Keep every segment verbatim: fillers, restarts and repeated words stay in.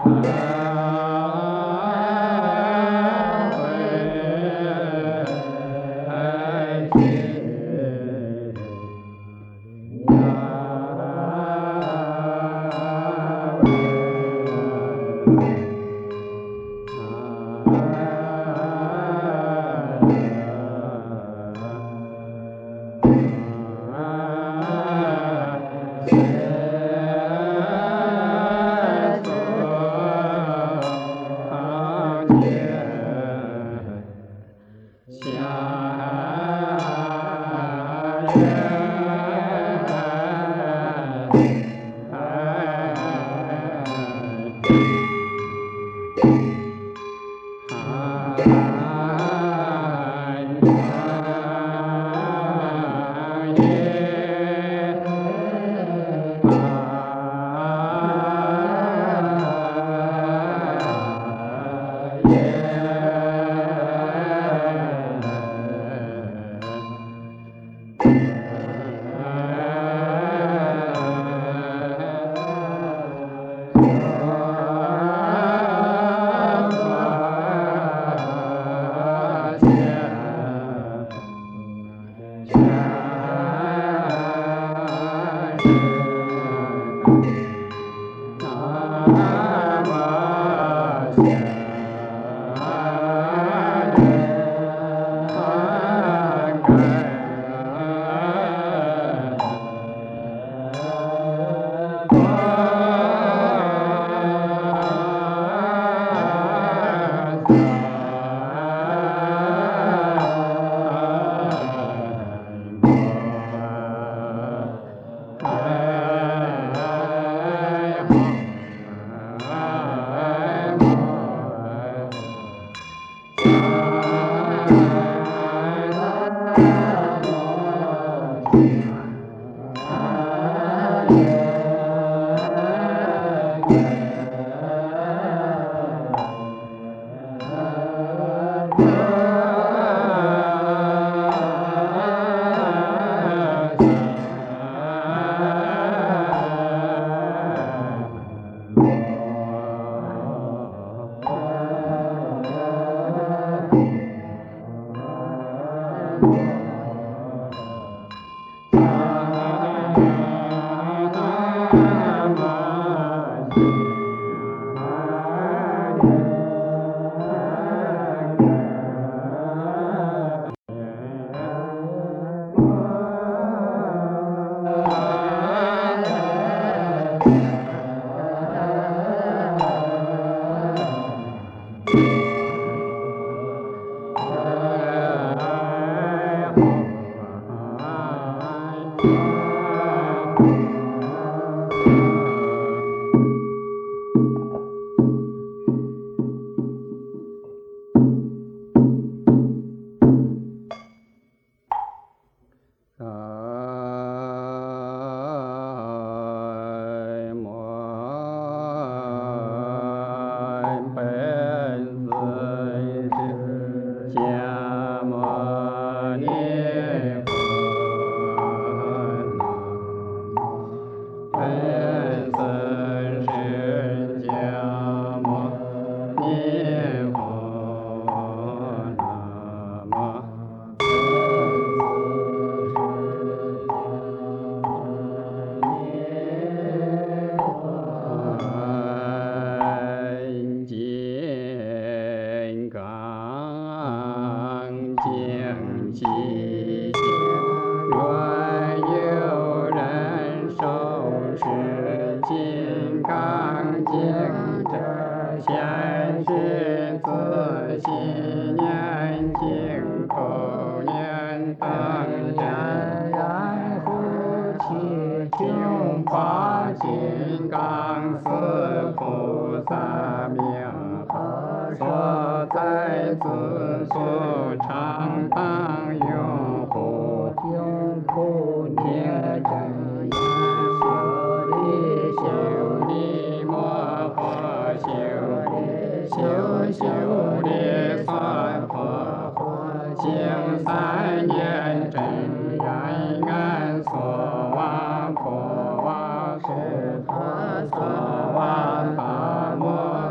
是他所望达摩。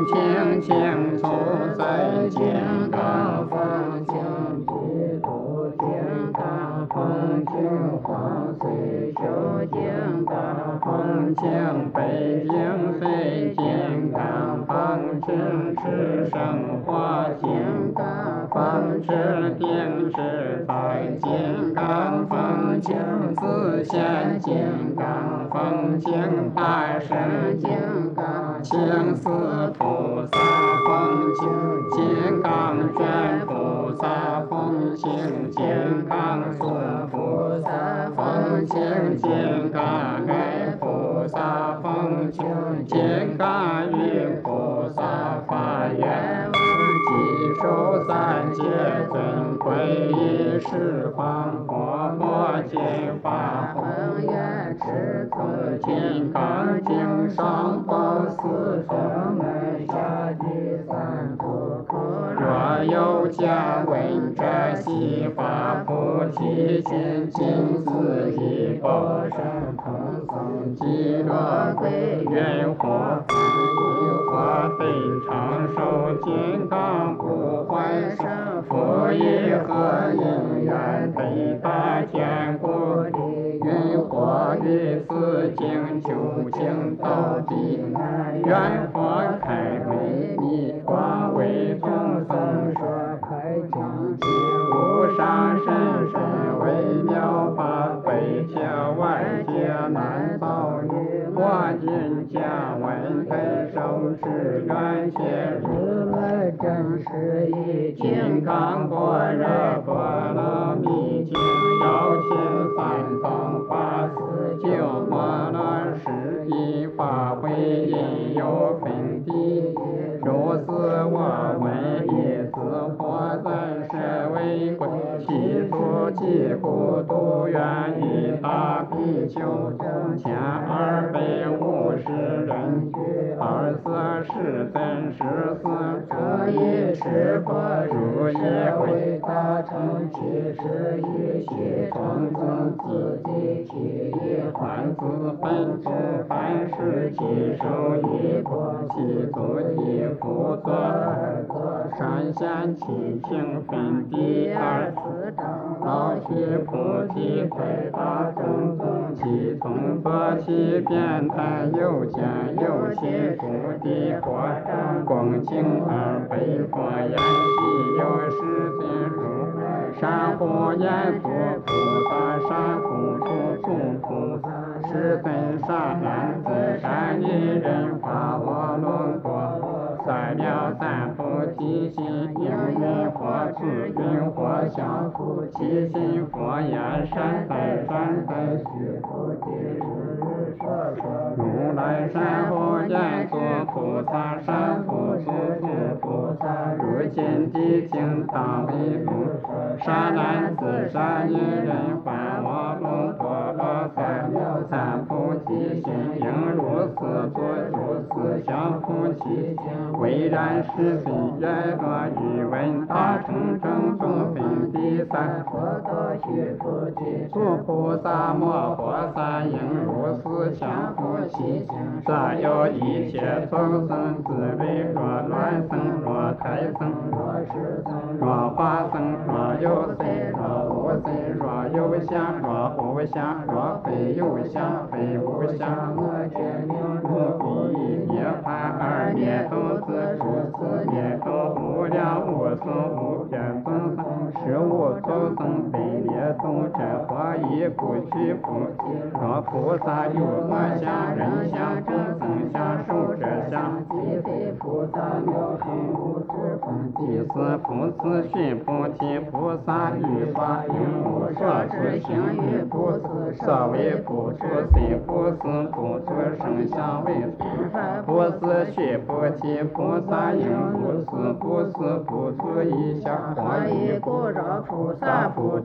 清清楚在金刚风清皮土金刚风清黄水修金刚风清北京水金刚风清赤生花金刚风赤定是在金刚风清自现金刚风清大圣金刚清四菩萨风清金刚卷菩萨风清金刚苏菩萨风清金刚爱菩萨风清金刚玉菩萨法愿即受三界尊贵一十方佛摩金法宏愿持从金刚经上报四重门下第三不可若有见闻者悉发菩提心尽自意报身同僧极乐归云火因火非常寿金刚不坏生佛以何因缘得大天故地云火于此经究竟到底愿佛开为你光为众生说开讲解无上甚深微妙法非切万劫难遭遇我今见闻开受持愿切如来真实义金刚般若波罗蜜经要切三藏法四九摩罗什一法会因有分地如是我闻一子佛在舍为贵其土即不度愿以大比丘中千二百五十人居二色是真十四这一是佛如一回答成其实一系成自自己其一还自本质凡事其受一果其足一辅佐二果善现其情分第二次长老须菩提回答种种其从作其变态有见有其主的果障恭敬而被佛言悉有世尊如善护严主菩萨善护处众菩萨是本善男子善女人法我龙果三了三菩提心应云佛智云佛相菩提心佛言善哉善哉须菩提是说说如来善护严主菩萨善护处众菩萨如今地经当为如善男子善女人法我龙波罗三了三菩提心应如此作如此相菩提心为然是心愿若欲闻大乘正宗分第三佛道须菩提诸菩萨摩诃萨应如此相菩提心则有一切众生自为若乱生若胎生若是生若化生若有谁若无谁若有相若无相若非有相非无相我决定如一涅槃而灭度自如此灭度无量无数无边众生是无众生被灭度这何以不去菩提若菩萨有我相人相众生相寿者相即非菩萨妙行无智风即是菩萨寻菩提菩萨于法应无所知行于不思所谓不出虽不思不出生相为不思须菩提菩萨应不思不思不出一相何以故若菩萨不知相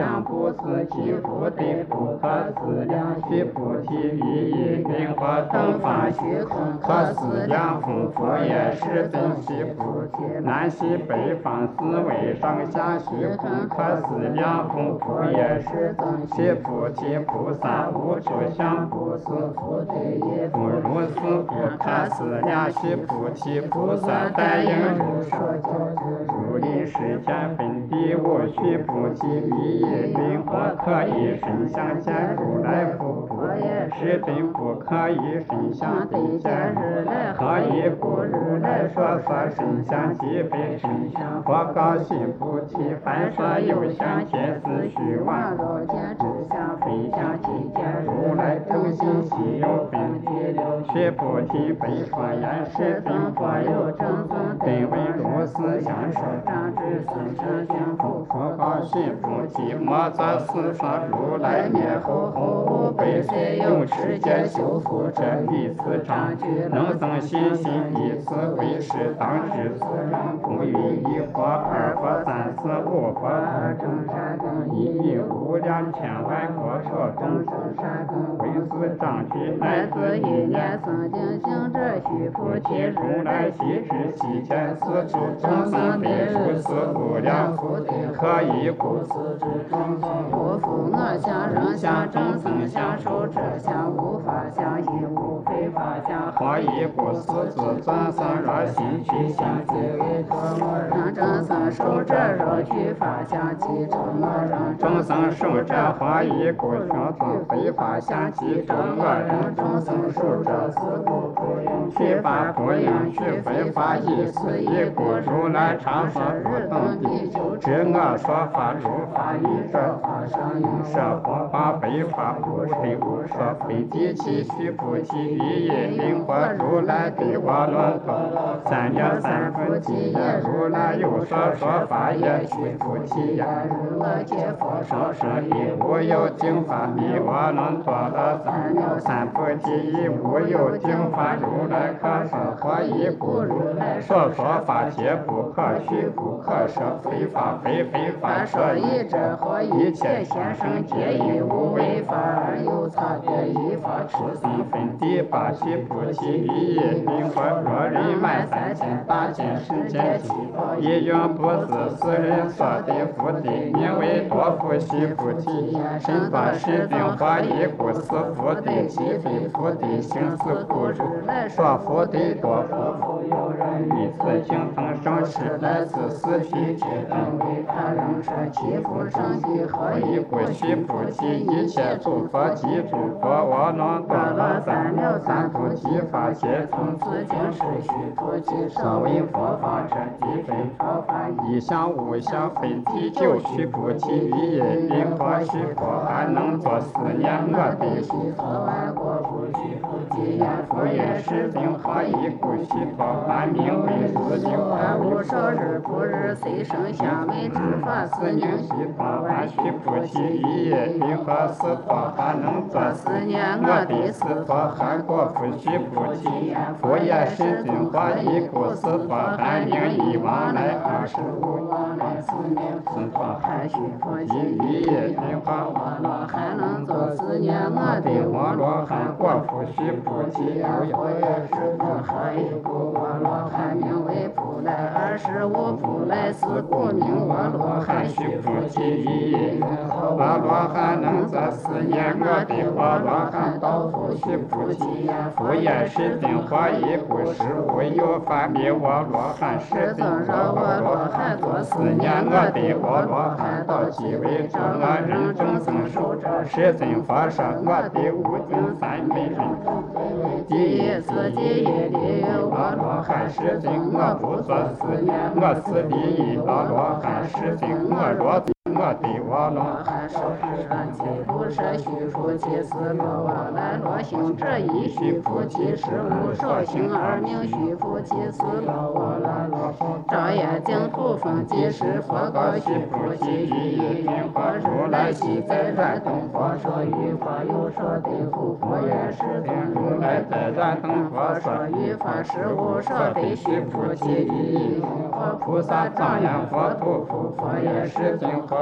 量不思其福地不可思量，须菩提于意云何等法虚空可思量，复佛也是等须菩提，南西北方四维上下虚空可思量，复佛也是等须菩提，菩萨无处想不思菩提，不如是不可思量，须菩提，菩萨待应如所教之，如理世间分地无须菩提于意云何可以身相见如来复佛也是等不可以身相地见如来，何以故如来说法身相即非身相，佛告须菩提，凡所有相皆是虚妄，若见之相非相，即见如来正性悉有分别流。须菩提，北佛言是等佛有正宗，得为如是相说障之孙生相复佛告须菩提，莫作是说如来灭后后无辈虽有持戒修福者，于此障具能生信心，以此为是当知此人不于一佛二佛三四五佛而正善等一于无量千万国说众生善等为此障具，乃自一念生净行者，须菩提，如来悉知悉见此诸众生必如此无量福地，可以故此之众生不复我相人相众生相寿者相无法相亦无非法相，何以故此之众生若心去相即为作我人，众生寿者若去法相即成我人，众生寿者何以故学作非法相即成我人，众生寿者此故不应去法不应去非法，以此一故如来常说汝等比丘知我说法如法语者法上应舍佛法非法不非无说非即其须菩提于意云何如来的我论多三藐三菩提也，如来有所说法也，须菩提也，如我解佛说说亦无有经法比我论多了三藐三菩提，亦无有经法如来可说，何以故如来说说法皆不可须不可说，非法非非法说义者，何一切现生皆以无为法而有差别一法出生分地八须菩提于意云何若人满三千大千世界七宝，一用不是世人所得福地，名为多福须菩提，身多是定何以故此福地即非福地，行此故如来说福地多福有人于此经曾生持来自四体皆等为他人说其福生地，何以故须菩提，一切诸佛及诸佛我能多了三藐三菩提法皆从此经是须菩提，声闻佛法者即非佛法，一相无相非地久须菩提于意云何须佛还能作思念我地须佛外国不须菩提言佛也是定何以故须佛还名为如经而无少日不日随生相为之法思念须佛外须菩提于意云何是佛还能作思念我地是佛还国不须菩提言佛也是定何以故是佛还名以往来二十五往来思念是佛还须菩提于意云何我罗还能作思念我地我罗汉国不须菩提言佛也是定何以故我罗汉名为普来二十五普来是故名我罗汉须菩提于意云何我罗汉能作思念我地我罗汉道不须菩提言佛也是定何以故是无有法比我罗汉是定若我罗汉作思念我地我罗汉道即为者我人众生寿者是真佛说我地无尽三昧人第一次第一地狱我罗汉是定我不作思念我此第一我罗汉是定我若我地我罗汉受是善其不是须菩提是罗我来罗行者一须菩提是无受行而名须菩提是罗我来罗照眼净土风即是佛告须菩提于意云何如来悉在燃灯佛说于法有说对护佛也是定如来在燃灯佛说于法是无说对须菩提于意云何菩萨庄严佛土普佛也是定何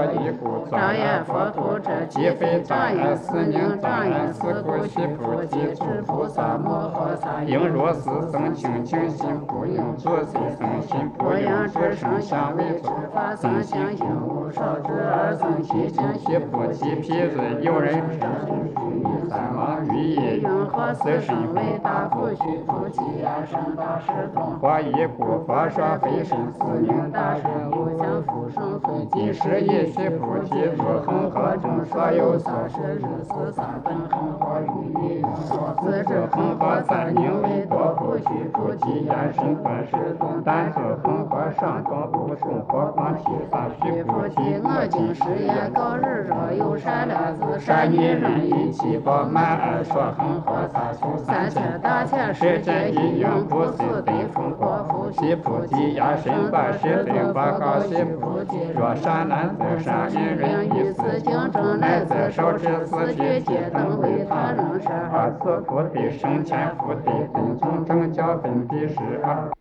一故，障碍佛土者，即非障碍四宁，障碍四故，须菩提，诸菩萨摩诃萨，应若是僧清净心，不应作随僧心，不应作声香味触法僧心，应无少之二僧心，须菩提，譬如有人于三王于意，云何此身为大福？须菩提，亚圣大师同化一故，佛说非身四宁大神，无相复生存。即是以须菩提，如恒河中所有所是日四三等恒河于意，自知恒河三宁为多福。须菩提，亚圣观世动，但作恒河上高不胜火光披萨。须菩提，我今世也告日，若有善良子善女人，一起饱满而说恒河三出三千大千世界，一应不死对风国福。须菩提，亚圣大师对佛告须菩提，若善男子善女人于此经中，乃自受持四句皆等为他人是二次福地，生前福地，定中正教分第十二。